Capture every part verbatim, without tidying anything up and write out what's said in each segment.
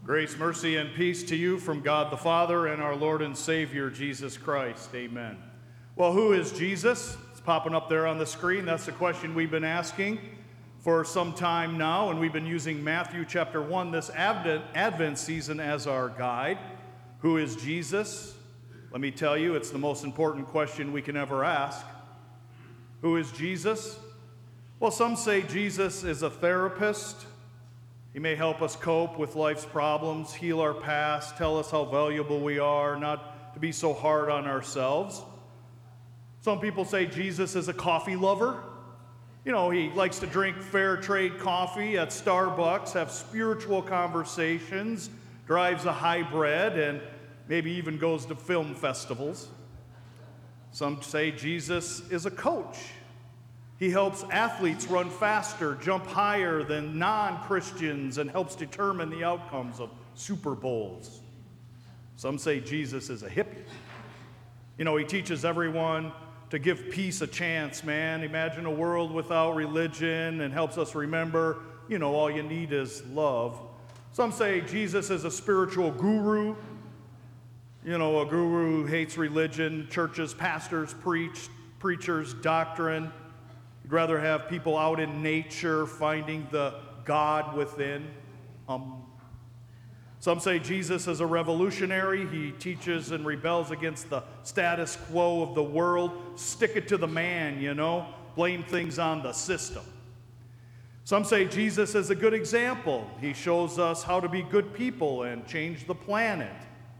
Grace, mercy, and peace to you from God the Father and our Lord and Savior, Jesus Christ. Amen. Well, who is Jesus? It's popping up there on the screen. That's the question we've been asking for some time now, and we've been using Matthew chapter one this Advent, Advent season as our guide. Who is Jesus? Let me tell you, it's the most important question we can ever ask. Who is Jesus? Well, some say Jesus is a therapist. He may help us cope with life's problems, heal our past, tell us how valuable we are, not to be so hard on ourselves. Some people say Jesus is a coffee lover. You know, he likes to drink fair trade coffee at Starbucks, have spiritual conversations, drives a hybrid, and maybe even goes to film festivals. Some say Jesus is a coach. He helps athletes run faster, jump higher than non-Christians, and helps determine the outcomes of Super Bowls. Some say Jesus is a hippie. You know, he teaches everyone to give peace a chance, man. Imagine a world without religion, and helps us remember, you know, all you need is love. Some say Jesus is a spiritual guru. You know, a guru who hates religion, churches, pastors, preach, preachers, doctrine. He'd rather have people out in nature finding the God within. Um, some say Jesus is a revolutionary. He teaches and rebels against the status quo of the world. Stick it to the man, you know. Blame things on the system. Some say Jesus is a good example. He shows us how to be good people and change the planet.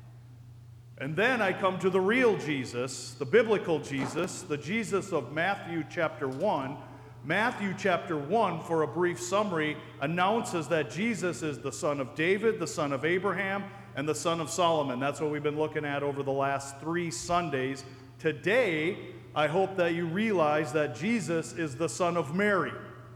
And then I come to the real Jesus, the biblical Jesus, the Jesus of Matthew chapter one. Matthew chapter one, for a brief summary, announces that Jesus is the son of David, the son of Abraham, and the son of Solomon. That's what we've been looking at over the last three Sundays. Today, I hope that you realize that Jesus is the son of Mary.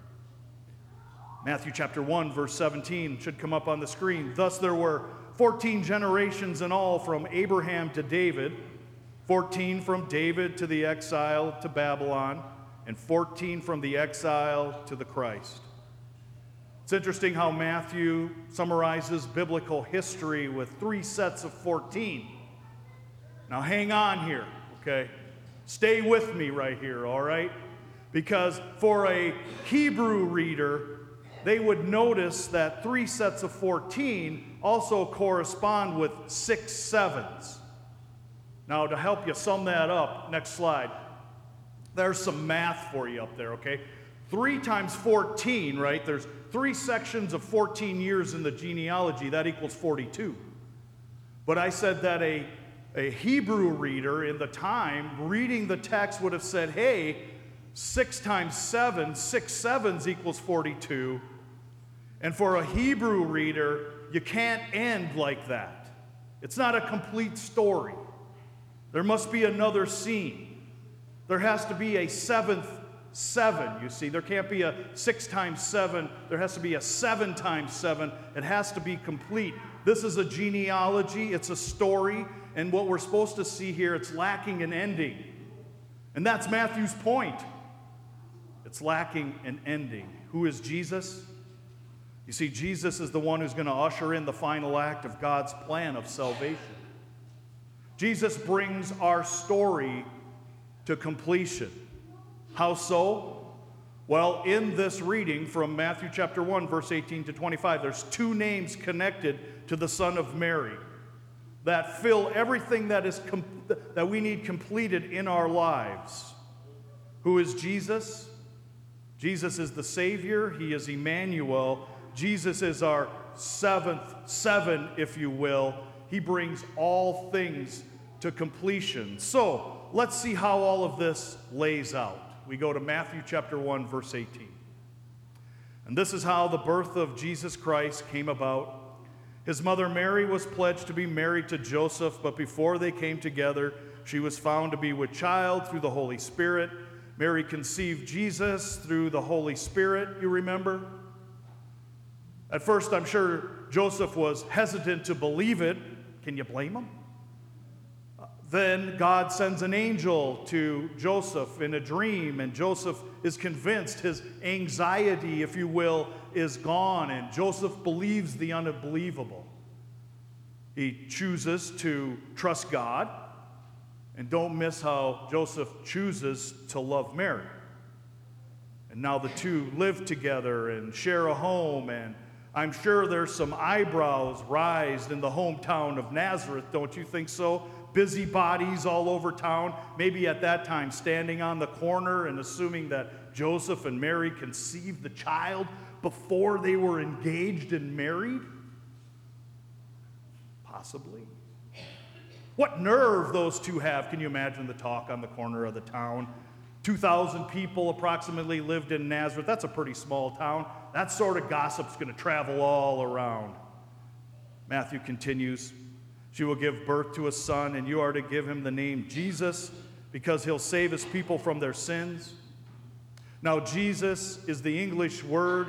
Matthew chapter one, verse seventeen should come up on the screen. Thus there were fourteen generations in all from Abraham to David, fourteen from David to the exile to Babylon, and fourteen from the exile to the Christ. It's interesting how Matthew summarizes biblical history with three sets of fourteen. Now hang on here, okay? Stay with me right here, all right? Because for a Hebrew reader, they would notice that three sets of fourteen also correspond with six sevens. Now, to help you sum that up, next slide, there's some math for you up there, okay? Three times fourteen, right? There's three sections of fourteen years in the genealogy. That equals forty-two. But I said that a, a Hebrew reader in the time reading the text would have said, hey, six times seven, six sevens equals forty-two. And for a Hebrew reader, you can't end like that. It's not a complete story. There must be another scene. There has to be a seventh seven, you see. There can't be a six times seven. There has to be a seven times seven. It has to be complete. This is a genealogy. It's a story. And what we're supposed to see here, it's lacking an ending. And that's Matthew's point. It's lacking an ending. Who is Jesus? You see, Jesus is the one who's going to usher in the final act of God's plan of salvation. Jesus brings our story to completion. How so? Well, in this reading from Matthew chapter one, verse eighteen to twenty-five, there's two names connected to the Son of Mary that fill everything that is com- that we need completed in our lives. Who is Jesus? Jesus is the Savior. He is Emmanuel. Jesus is our seventh seven, if you will. He brings all things to completion. So let's see how all of this lays out. We go to Matthew chapter one, verse eighteen. And this is how the birth of Jesus Christ came about. His mother Mary was pledged to be married to Joseph, but before they came together, she was found to be with child through the Holy Spirit. Mary conceived Jesus through the Holy Spirit, you remember? At first, I'm sure Joseph was hesitant to believe it. Can you blame him? Then God sends an angel to Joseph in a dream, and Joseph is convinced. His anxiety, if you will, is gone, and Joseph believes the unbelievable. He chooses to trust God, and don't miss how Joseph chooses to love Mary. And now the two live together and share a home, and I'm sure there's some eyebrows raised in the hometown of Nazareth, don't you think so? Busybodies all over town, maybe at that time standing on the corner and assuming that Joseph and Mary conceived the child before they were engaged and married? Possibly. What nerve those two have. Can you imagine the talk on the corner of the town? two thousand people approximately lived in Nazareth. That's a pretty small town. That sort of gossip's going to travel all around. Matthew continues, she will give birth to a son, and you are to give him the name Jesus, because he'll save his people from their sins. Now, Jesus is the English word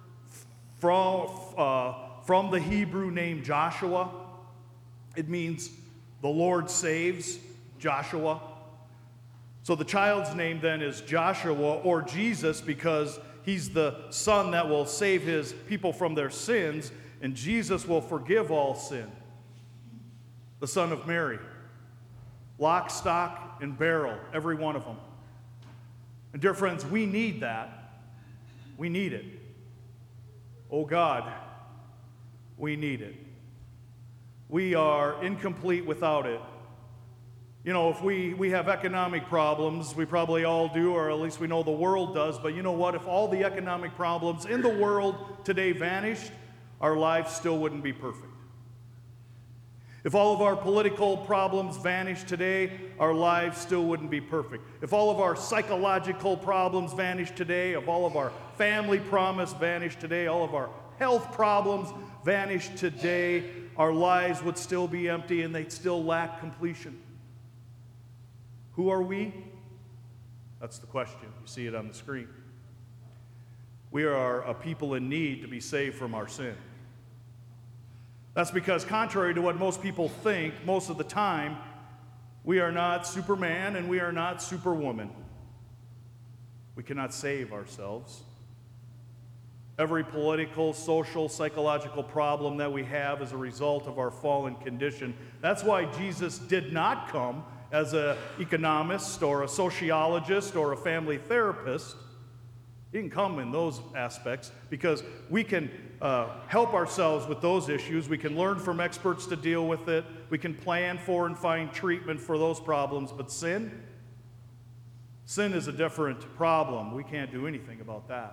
from, uh, from the Hebrew name Joshua. It means the Lord saves, Joshua. So the child's name then is Joshua, or Jesus, because he's the son that will save his people from their sins, and Jesus will forgive all sin. The son of Mary. Lock, stock, and barrel, every one of them. And dear friends, we need that. We need it. Oh God, we need it. We are incomplete without it. You know, if we, we have economic problems, we probably all do, or at least we know the world does, but you know what? If all the economic problems in the world today vanished, our lives still wouldn't be perfect. If all of our political problems vanished today, our lives still wouldn't be perfect. If all of our psychological problems vanished today, if all of our family promise vanished today, all of our health problems vanished today, our lives would still be empty and they'd still lack completion. Who are we? That's the question. You see it on the screen. We are a people in need to be saved from our sin. That's because, contrary to what most people think, most of the time, we are not Superman and we are not Superwoman. We cannot save ourselves. Every political, social, psychological problem that we have is a result of our fallen condition. That's why Jesus did not come as an economist or a sociologist or a family therapist. He didn't come in those aspects because we can uh, help ourselves with those issues. We can learn from experts to deal with it. We can plan for and find treatment for those problems. But sin? Sin is a different problem. We can't do anything about that.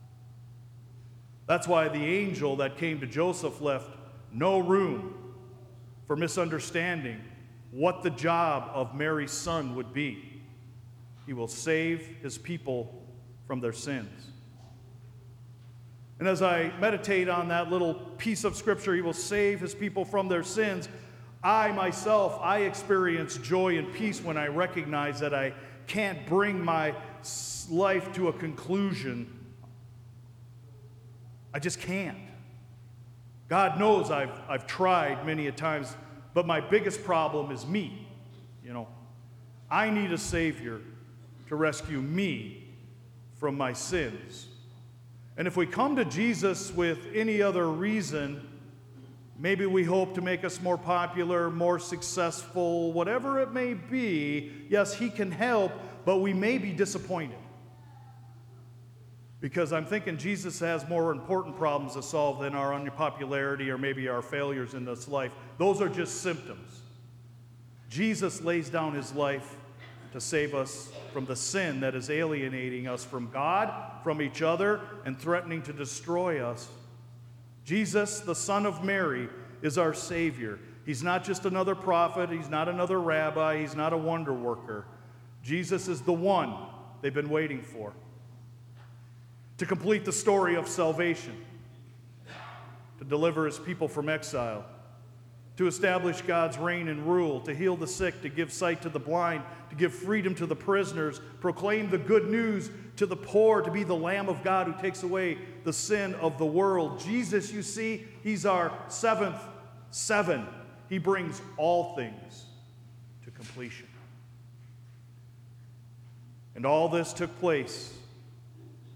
That's why the angel that came to Joseph left no room for misunderstanding what the job of Mary's son would be. He will save his people from their sins. And as I meditate on that little piece of scripture, he will save his people from their sins, I myself, I experience joy and peace when I recognize that I can't bring my life to a conclusion. I just can't. God knows I've, I've tried many a times, but my biggest problem is me. You know, I need a Savior to rescue me from my sins. And if we come to Jesus with any other reason, maybe we hope to make us more popular, more successful, whatever it may be, yes, he can help, but we may be disappointed. Because I'm thinking Jesus has more important problems to solve than our unpopularity or maybe our failures in this life. Those are just symptoms. Jesus lays down his life to save us from the sin that is alienating us from God, from each other, and threatening to destroy us. Jesus, the Son of Mary, is our Savior. He's not just another prophet. He's not another rabbi. He's not a wonder worker. Jesus is the one they've been waiting for to complete the story of salvation, to deliver his people from exile, to establish God's reign and rule, to heal the sick, to give sight to the blind, to give freedom to the prisoners, proclaim the good news to the poor, to be the Lamb of God who takes away the sin of the world. Jesus, you see, he's our seventh seven. He brings all things to completion. And all this took place,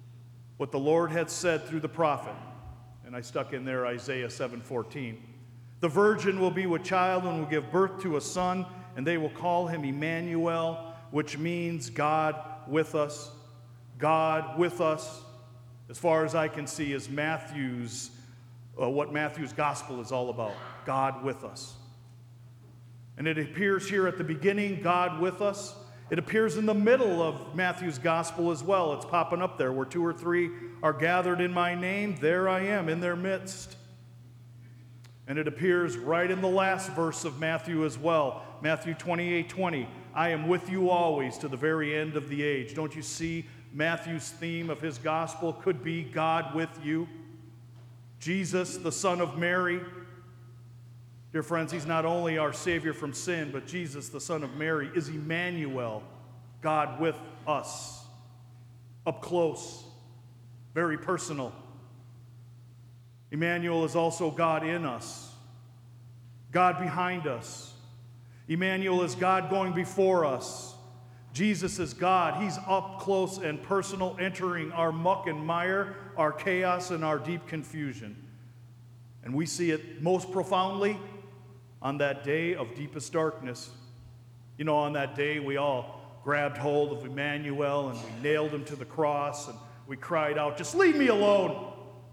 what the Lord had said through the prophet, and I stuck in there Isaiah seven fourteen. The virgin will be with child and will give birth to a son, and they will call him Emmanuel, which means God with us. God with us, as far as I can see, is Matthew's, uh, what Matthew's gospel is all about. God with us. And it appears here at the beginning, God with us. It appears in the middle of Matthew's gospel as well. It's popping up there. Where two or three are gathered in my name, there I am in their midst. And it appears right in the last verse of Matthew as well. Matthew twenty-eight twenty. I am with you always to the very end of the age. Don't you see Matthew's theme of his gospel could be God with you? Jesus, the Son of Mary. Dear friends, he's not only our Savior from sin, but Jesus, the Son of Mary, is Emmanuel, God with us, up close, very personal. Emmanuel is also God in us, God behind us. Emmanuel is God going before us. Jesus is God. He's up close and personal, entering our muck and mire, our chaos and our deep confusion. And we see it most profoundly on that day of deepest darkness. You know, on that day we all grabbed hold of Emmanuel and we nailed him to the cross and we cried out, just leave me alone.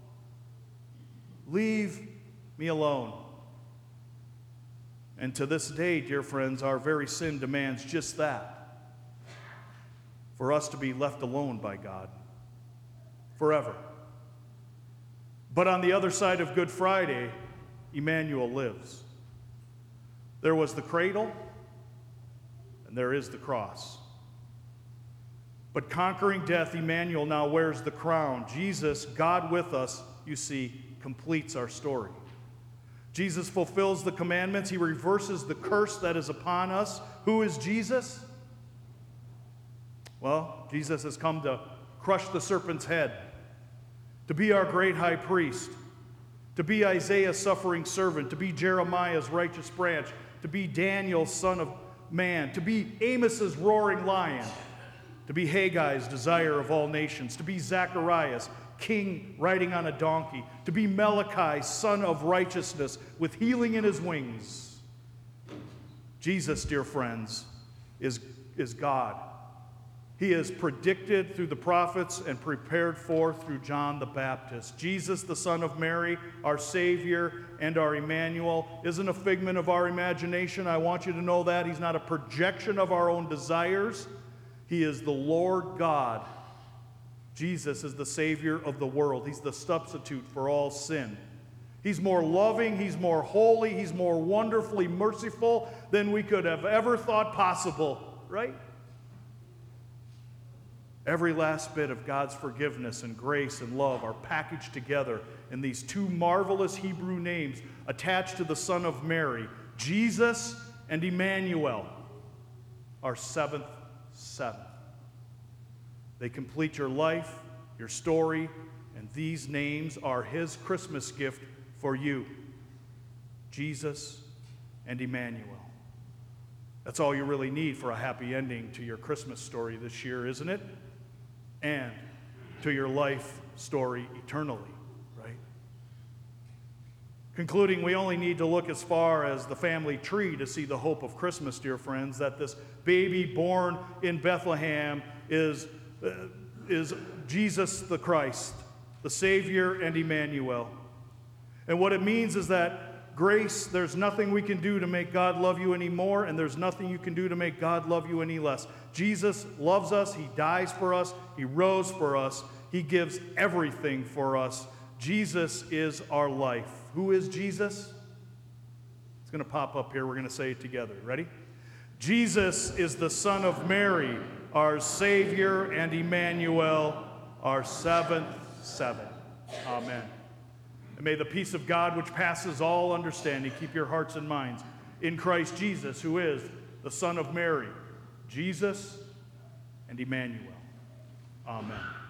Leave me alone. And to this day, dear friends, our very sin demands just that. For us to be left alone by God forever. But on the other side of Good Friday, Emmanuel lives. There was the cradle, and there is the cross. But conquering death, Emmanuel now wears the crown. Jesus, God with us, you see, completes our story. Jesus fulfills the commandments. He reverses the curse that is upon us. Who is Jesus? Well, Jesus has come to crush the serpent's head, to be our great high priest, to be Isaiah's suffering servant, to be Jeremiah's righteous branch, to be Daniel's son of man, to be Amos's roaring lion, to be Haggai's desire of all nations, to be Zacharias, king riding on a donkey, to be Malachi, son of righteousness, with healing in his wings. Jesus, dear friends, is, is God. He is predicted through the prophets and prepared for through John the Baptist. Jesus, the Son of Mary, our Savior and our Emmanuel, isn't a figment of our imagination. I want you to know that. He's not a projection of our own desires. He is the Lord God. Jesus is the Savior of the world. He's the substitute for all sin. He's more loving, he's more holy, he's more wonderfully merciful than we could have ever thought possible, right? Every last bit of God's forgiveness and grace and love are packaged together in these two marvelous Hebrew names attached to the Son of Mary, Jesus and Emmanuel, our seventh seventh. They complete your life, your story, and these names are his Christmas gift for you, Jesus and Emmanuel. That's all you really need for a happy ending to your Christmas story this year, isn't it? And to your life story eternally, right? Concluding, we only need to look as far as the family tree to see the hope of Christmas, dear friends, that this baby born in Bethlehem is, uh, is Jesus the Christ, the Savior and Emmanuel. And what it means is that grace, there's nothing we can do to make God love you any more, and there's nothing you can do to make God love you any less. Jesus loves us. He dies for us. He rose for us. He gives everything for us. Jesus is our life. Who is Jesus? It's going to pop up here. We're going to say it together. Ready? Jesus is the Son of Mary, our Savior and Emmanuel, our seventh seven. Amen. And may the peace of God, which passes all understanding, keep your hearts and minds in Christ Jesus, who is the Son of Mary, Jesus and Emmanuel. Amen.